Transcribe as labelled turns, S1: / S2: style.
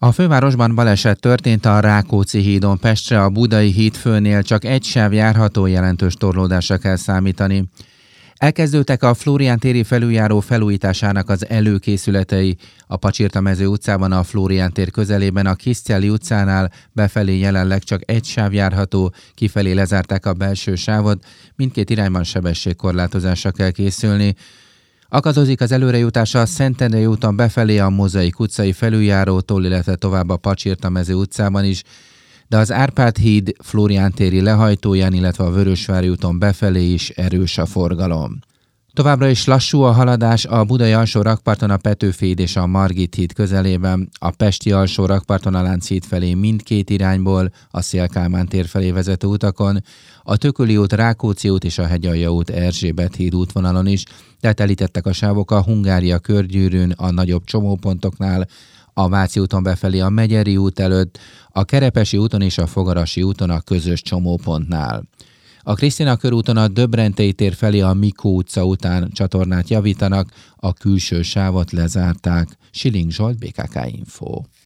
S1: A fővárosban baleset történt a Rákóczi hídon Pestre, a Budai hídfőnél csak egy sáv járható, jelentős torlódásra kell számítani. Elkezdődtek a Flórián téri felüljáró felújításának az előkészületei. A Pacsirtamező utcában, a Flórián tér közelében, a Kiszcelli utcánál befelé jelenleg csak egy sáv járható, kifelé lezárták a belső sávot, mindkét irányban sebességkorlátozásra kell készülni. Akadozik az előrejutás a Szentendrei úton befelé a Mozaik utcai felüljárótól, illetve tovább a Pacsirtamező utcában is, de az Árpád híd Flórián téri lehajtóján, illetve a Vörösvári úton befelé is erős a forgalom. Továbbra is lassú a haladás a Budai alsó rakparton a Petőfi híd és a Margit híd közelében, a pesti alsó rakparton a Lánchíd felé mindkét irányból, a Széll-Kálmán tér felé vezető utakon, a Tököli út, Rákóczi út és a Hegyalja út, Erzsébet híd útvonalon is, tehát telítettek a sávok a Hungária körgyűrűn, a nagyobb csomópontoknál, a Váci úton befelé a Megyeri út előtt, a Kerepesi úton és a Fogarasi úton a közös csomópontnál. A Krisztina körúton a Döbrentei tér felé a Mikó utca után csatornát javítanak, a külső sávot lezárták. Siling Zsolt, BKK Info.